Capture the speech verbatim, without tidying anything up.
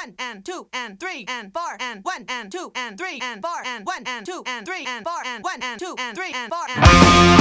one and two and three and four and one and two and three and four and one and two and three and four and one and two and three and four and